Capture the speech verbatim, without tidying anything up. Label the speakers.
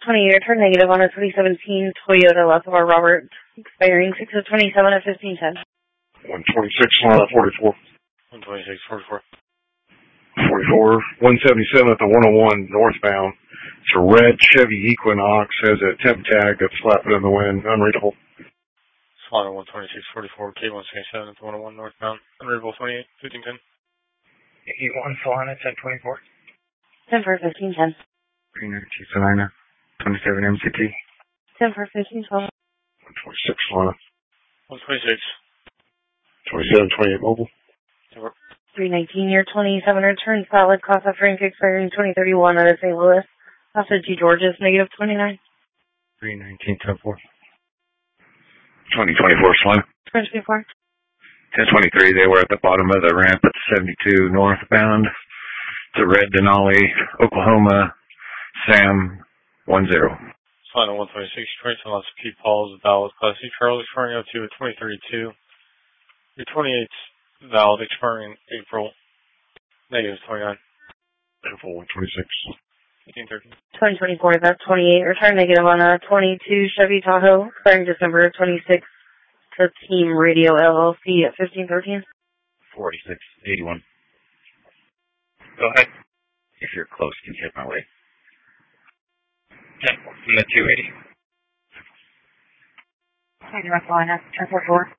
Speaker 1: twenty-eight, turn negative on a twenty seventeen Toyota Lethor Robert, expiring six of twenty-seven at fifteen ten.
Speaker 2: one twenty-six, line up forty-four.
Speaker 3: one twenty-six, forty-four.
Speaker 2: forty-four, one seventy-seven at the one oh one northbound. It's a red Chevy Equinox, has a temp tag that's flapping in the wind, unreadable.
Speaker 3: Slaughter one twenty-six, forty-four, K one seventy-seven at the one oh one northbound, unreadable twenty-eight, fifteen ten.
Speaker 4: eighty-one, Solana, ten twenty-four.
Speaker 1: ten for fifteen ten.
Speaker 4: Green Energy, Solana, twenty-seven M C T.
Speaker 1: ten for fifteen twelve.
Speaker 2: one twenty-six, line up.
Speaker 3: one twenty-six.
Speaker 2: twenty-seven twenty-eight mobile.
Speaker 1: three nineteen, year twenty-seven, return solid, Casa Frank, expiring twenty thirty-one out of Saint Louis. Casa G. George's, negative twenty-nine.
Speaker 4: three nineteen, ten four.
Speaker 2: twenty twenty-four, line.
Speaker 1: ten twenty-four.
Speaker 4: ten twenty-three, they were at the bottom of the ramp at seventy-two northbound. It's a red Denali, Oklahoma, Sam, one zero.
Speaker 3: Slaughter one twenty-six, twenty-seven, lots of P. Paul's, valid, Class C, Charles, expiring up to twenty thirty-two. Your twenty-eight's valid, expiring April, negative twenty-nine.
Speaker 2: April one twenty-six.
Speaker 3: fifteen thirteen.
Speaker 1: twenty twenty-four, that's twenty-eight, return negative on a twenty-two Chevy Tahoe, expiring December twenty-sixth to Team Radio L L C at fifteen thirteen.
Speaker 4: forty-six, eighty-one. Go ahead. If you're close, can you hit my way? ten four, from the two eighty.
Speaker 1: Hi, North Carolina, ten four four.